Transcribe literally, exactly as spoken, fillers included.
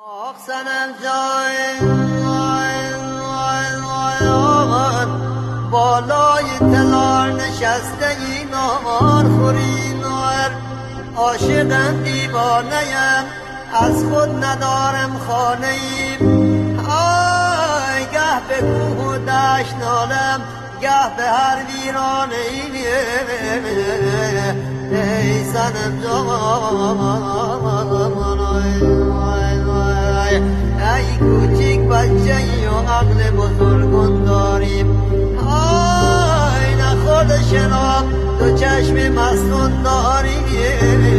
آخ سنم جای بالای تلار نشسته این نار خوری نار عاشقم دیوانه‌ام از خود ندارم خانه ایم آی گه به کوه و دشت نالم گه به هر ویرانه ایم ای سنم ای کوچیک بچه ای و عقل بزرگون داریم آی نخورد شراب تو چشم مستون داریم